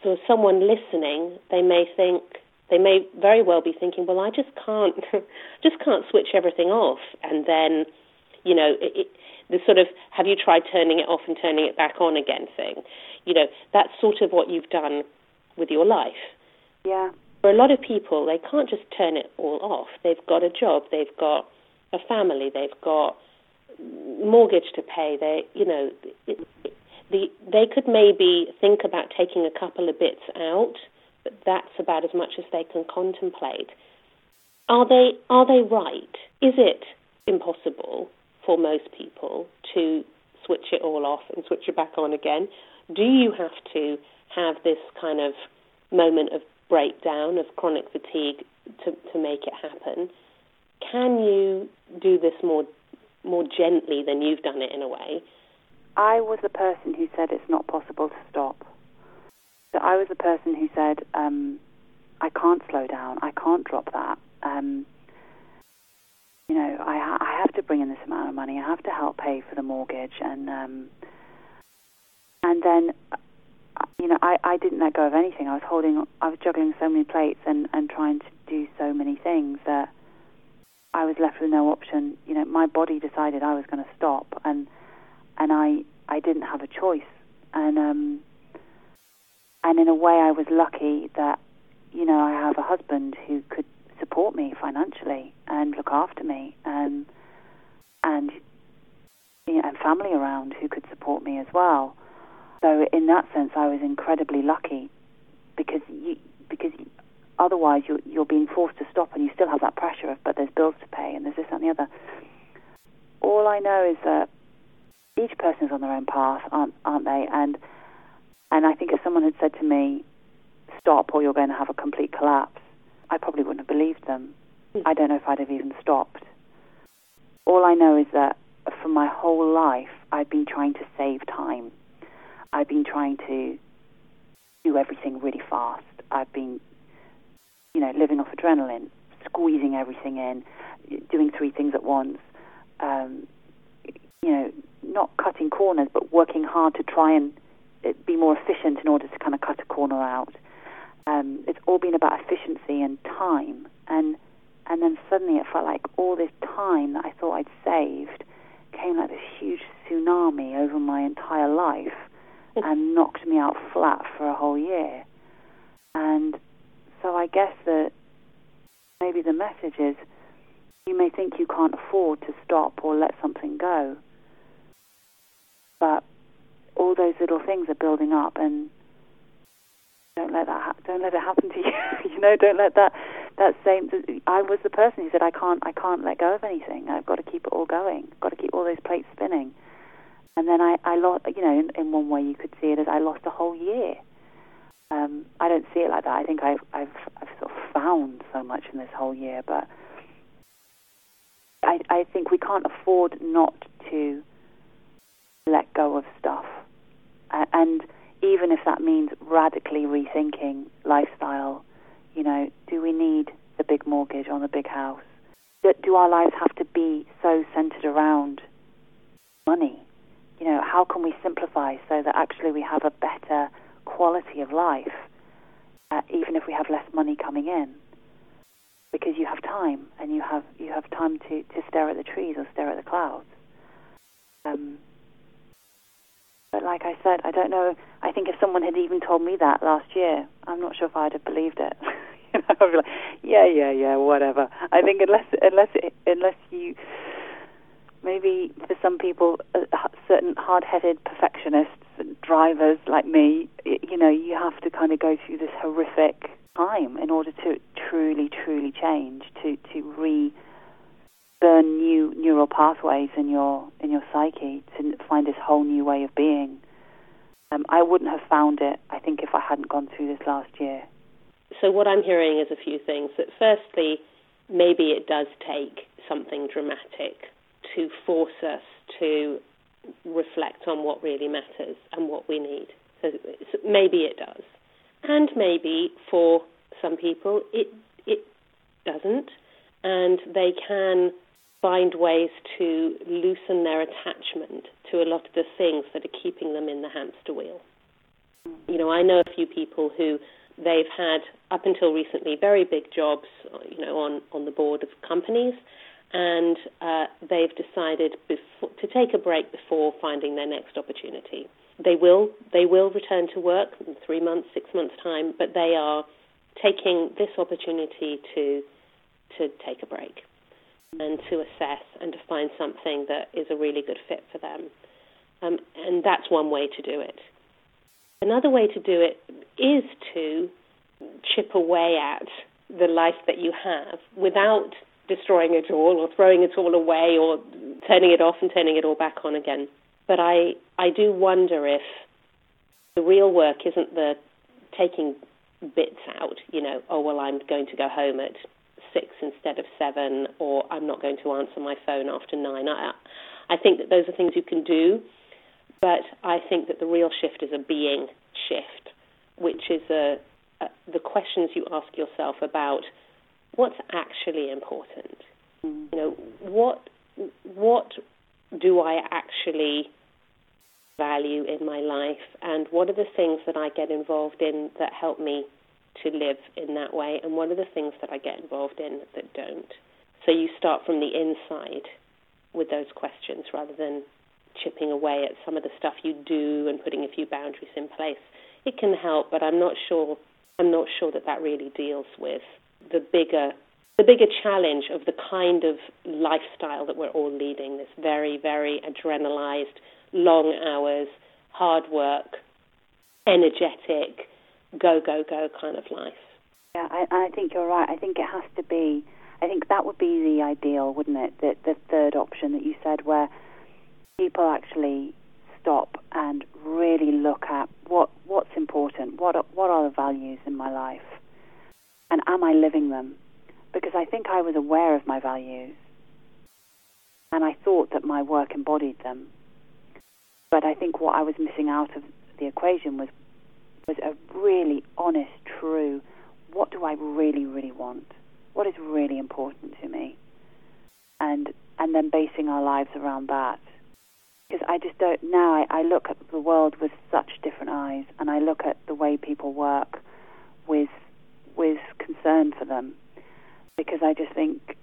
for someone listening, they may very well be thinking, well, I just can't switch everything off, and then, the sort of, have you tried turning it off and turning it back on again thing? That's sort of what you've done with your life. Yeah. For a lot of people, they can't just turn it all off. They've got a job, they've got a family, they've got mortgage to pay. They could maybe think about taking a couple of bits out, but that's about as much as they can contemplate. Are they right? Is it impossible for most people to switch it all off and switch it back on again? Do you have to have this kind of moment of breakdown, of chronic fatigue to make it happen? Can you do this more gently than you've done it in a way? I was the person who said it's not possible to stop. So I was the person who said, I can't slow down, I can't drop that. I have to bring in this amount of money, I have to help pay for the mortgage, and then, I didn't let go of anything. I was juggling so many plates and trying to do so many things that I was left with no option. My body decided I was going to stop, and I didn't have a choice. And in a way, I was lucky that, I have a husband who could support me financially and look after me, and family around who could support me as well. So in that sense, I was incredibly lucky, because otherwise you're being forced to stop, and you still have that pressure of, but there's bills to pay and there's this and the other. All I know is that each person's on their own path, aren't they? And I think if someone had said to me, stop or you're going to have a complete collapse, I probably wouldn't have believed them. I don't know if I'd have even stopped. All I know is that for my whole life, I've been trying to save time. I've been trying to do everything really fast. I've been, living off adrenaline, squeezing everything in, doing 3 things at once, not cutting corners, but working hard to try and be more efficient in order to kind of cut a corner out. It's all been about efficiency and time, and then suddenly it felt like all this time that I thought I'd saved came like this huge tsunami over my entire life and knocked me out flat for a whole year. And so I guess that maybe the message is, you may think you can't afford to stop or let something go, but all those little things are building up, and don't let it happen to you. Don't let that same. I was the person who said, I can't let go of anything. I've got to keep it all going. Got to keep all those plates spinning. And then I lost. In one way you could see it as I lost a whole year. I don't see it like that. I think I've sort of found so much in this whole year, but I think we can't afford not to let go of stuff. And even if that means radically rethinking lifestyle, do we need the big mortgage on the big house? Do our lives have to be so centered around money? How can we simplify so that actually we have a better quality of life, even if we have less money coming in? Because you have time, and you have time to stare at the trees or stare at the clouds. But like I said, I don't know. I think if someone had even told me that last year, I'm not sure if I'd have believed it. I'd be like, yeah, whatever. I think unless you, maybe for some people, certain hard-headed perfectionists, drivers like me, you have to kind of go through this horrific time in order to truly, truly change, to burn new neural pathways in your psyche, to find this whole new way of being. I wouldn't have found it, I think, if I hadn't gone through this last year. So what I'm hearing is a few things. That firstly, maybe it does take something dramatic to force us to reflect on what really matters and what we need. So maybe it does. And maybe for some people it doesn't, and they can find ways to loosen their attachment to a lot of the things that are keeping them in the hamster wheel. You know, I know a few people who they've had, up until recently, very big jobs, you know, on the board of companies, and they've decided to take a break before finding their next opportunity. They will return to work in 3 months, 6 months' time, but they are taking this opportunity to take a break and to assess and to find something that is a really good fit for them. And that's one way to do it. Another way to do it is to chip away at the life that you have without destroying it all or throwing it all away or turning it off and turning it all back on again. But I do wonder if the real work isn't the taking bits out, you know, oh, well, I'm going to go home at 6 instead of 7, or I'm not going to answer my phone after 9. I think that those are things you can do, but I think that the real shift is a being shift, which is the questions you ask yourself about what's actually important. You know, what do I actually value in my life, and what are the things that I get involved in that help me to live in that way, and what are the things that I get involved in that don't? So you start from the inside with those questions rather than chipping away at some of the stuff you do and putting a few boundaries in place. It can help, but I'm not sure that really deals with the bigger challenge of the kind of lifestyle that we're all leading, this very, very adrenalized, long hours, hard work, energetic, go, go, go kind of life. Yeah, I think you're right. I think it has to be, I think that would be the ideal, wouldn't it? The third option that you said, where people actually stop and really look at what's important, what are the values in my life, and am I living them? Because I think I was aware of my values, and I thought that my work embodied them. But I think what I was missing out of the equation was a really honest, true, what do I really, really want? What is really important to me? And then basing our lives around that. Because I just don't, now I look at the world with such different eyes, and I look at the way people work with concern for them. Because I just think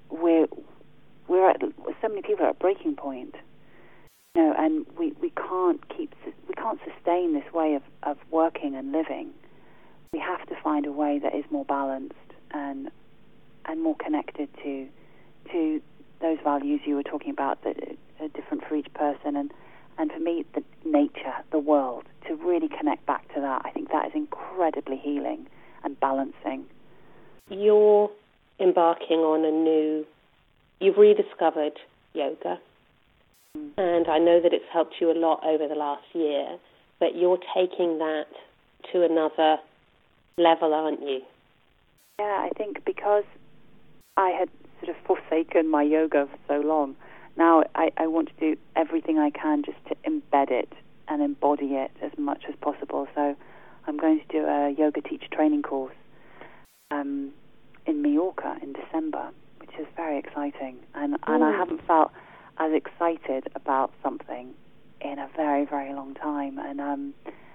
so many people are at breaking point. You know, and we can't sustain this way of working and living. We have to find a way that is more balanced and more connected to those values you were talking about that are different for each person, and for me, the nature, the world, to really connect back to that. I think that is incredibly healing and balancing. You're embarking on you've rediscovered yoga. And I know that it's helped you a lot over the last year, but you're taking that to another level, aren't you? Yeah, I think because I had sort of forsaken my yoga for so long, now I want to do everything I can just to embed it and embody it as much as possible. So I'm going to do a yoga teacher training course in Mallorca in December, which is very exciting. And I haven't felt as excited about something in a very, very long time. And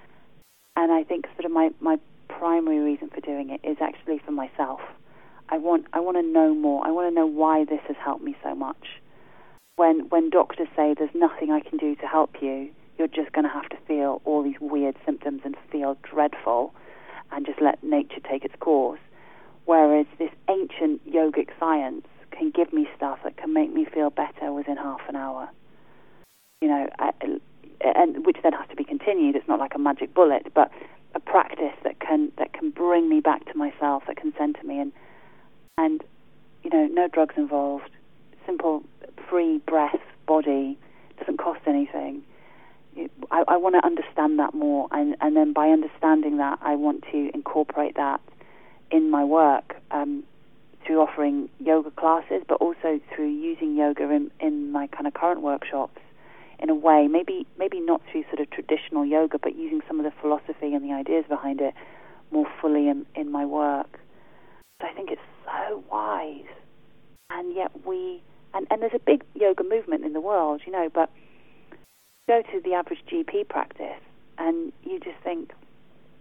I think sort of my primary reason for doing it is actually for myself. I want to know more. I want to know why this has helped me so much. When doctors say there's nothing I can do to help you, you're just going to have to feel all these weird symptoms and feel dreadful and just let nature take its course. Whereas this ancient yogic science can give me stuff that can make me feel better within half an hour. You know, and which then has to be continued. It's not like a magic bullet, but a practice that can bring me back to myself, that can center me, and you know, no drugs involved. Simple, free breath, body, doesn't cost anything. I want to understand that more, and then by understanding that, I want to incorporate that in my work through offering yoga classes, but also through using yoga in my kind of current workshops in a way, maybe not through sort of traditional yoga, but using some of the philosophy and the ideas behind it more fully in my work. So I think it's so wise, and yet and there's a big yoga movement in the world, you know, but go to the average GP practice and you just think,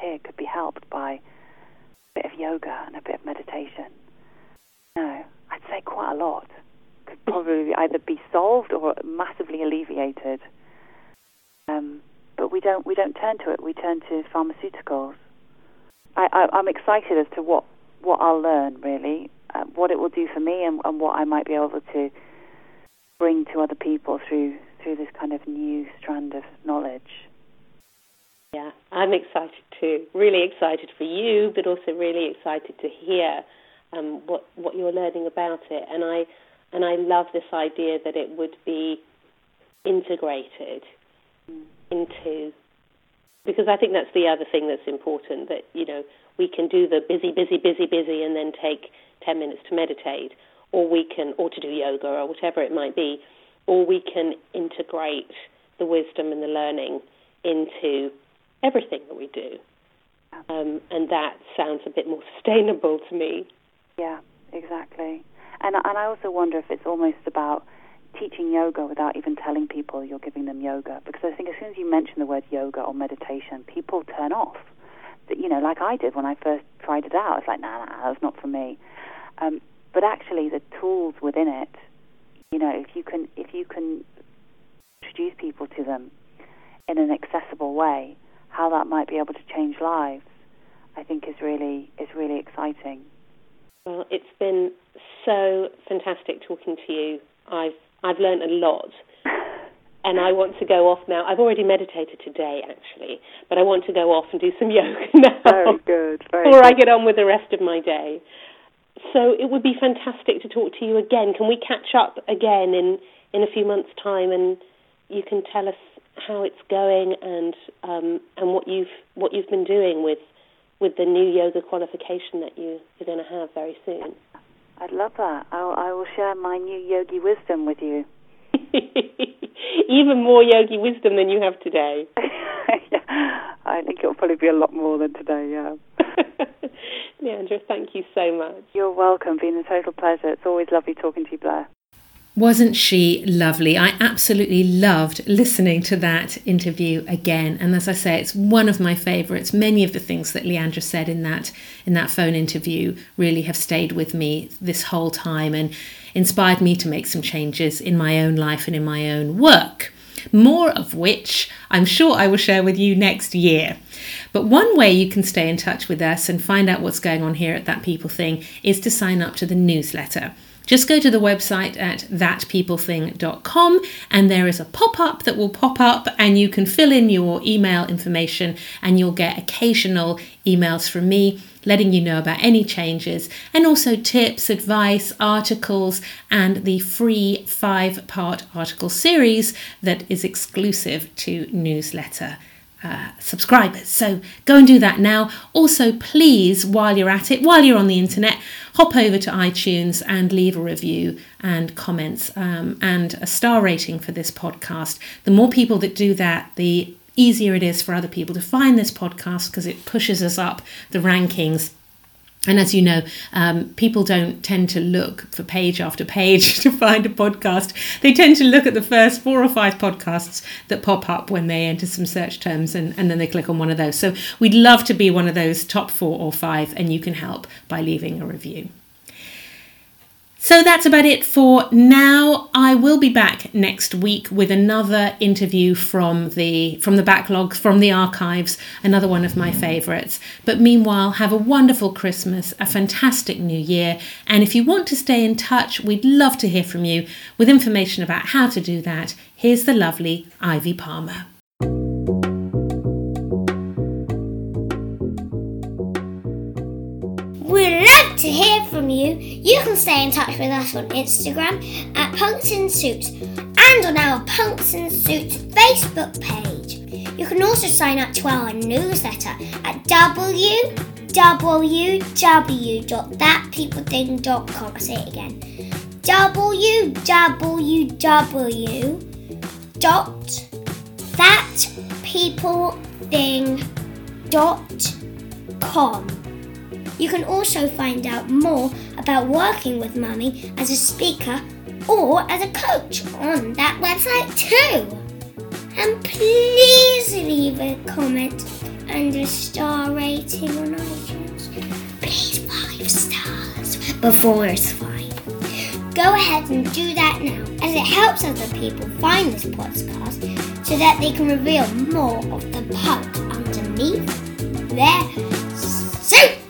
here could be helped by a bit of yoga and a bit of meditation. No, I'd say quite a lot could probably either be solved or massively alleviated. But we don't turn to it. We turn to pharmaceuticals. I'm excited as to what I'll learn, really, what it will do for me, and what I might be able to bring to other people through this kind of new strand of knowledge. Yeah, I'm excited too. Really excited for you, but also really excited to hear what you're learning about it. And I love this idea that it would be integrated into, because I think that's the other thing that's important, that, you know, we can do the busy, and then take 10 minutes to meditate, or to do yoga or whatever it might be, or we can integrate the wisdom and the learning into everything that we do. And that sounds a bit more sustainable to me. Yeah, exactly. And I also wonder if it's almost about teaching yoga without even telling people you're giving them yoga. Because I think as soon as you mention the word yoga or meditation, people turn off. You know, like I did when I first tried it out. It's like, nah, that's not for me. But actually, the tools within it, you know, if you can introduce people to them in an accessible way, how that might be able to change lives, I think is really exciting. Well, it's been so fantastic talking to you. I've learned a lot, and I want to go off now. I've already meditated today, actually, but I want to go off and do some yoga now. Very good. Before I get on with the rest of my day. So it would be fantastic to talk to you again. Can we catch up again in a few months' time, and you can tell us how it's going and what you've been doing with the new yoga qualification that you're going to have very soon? I'd love that. I will share my new yogi wisdom with you. Even more yogi wisdom than you have today. Yeah, I think it'll probably be a lot more than today, yeah. Leandra, thank you so much. You're welcome. Been a total pleasure. It's always lovely talking to you, Blair. Wasn't she lovely? I absolutely loved listening to that interview again. And as I say, it's one of my favourites. Many of the things that Leandra said in that phone interview really have stayed with me this whole time and inspired me to make some changes in my own life and in my own work. More of which I'm sure I will share with you next year. But one way you can stay in touch with us and find out what's going on here at That People Thing is to sign up to the newsletter. Just go to the website at thatpeoplething.com and there is a pop-up that will pop up and you can fill in your email information and you'll get occasional emails from me letting you know about any changes and also tips, advice, articles and the free 5-part article series that is exclusive to newsletter subscribers. So go and do that now. Also, please, while you're at it, while you're on the internet, hop over to iTunes and leave a review and comments and a star rating for this podcast. The more people that do that, the easier it is for other people to find this podcast because it pushes us up the rankings. And as you know, people don't tend to look for page after page to find a podcast. They tend to look at the first 4 or 5 podcasts that pop up when they enter some search terms and then they click on one of those. So we'd love to be one of those top 4 or 5 and you can help by leaving a review. So that's about it for now. I will be back next week with another interview from the backlog, from the archives, another one of my favourites. But meanwhile, have a wonderful Christmas, a fantastic New Year. And if you want to stay in touch, we'd love to hear from you with information about how to do that. Here's the lovely Ivy Palmer. We'd love to hear from you. You can stay in touch with us on Instagram at Punks in Suits and on our Punks in Suits Facebook page. You can also sign up to our newsletter at www.thatpeoplething.com. I'll say it again. www.thatpeoplething.com. You can also find out more about working with Mummy as a speaker or as a coach on that website too. And please leave a comment and a star rating on iTunes. Please 5 stars before it's 5. Go ahead and do that now, as it helps other people find this podcast so that they can reveal more of the punk underneath their suit.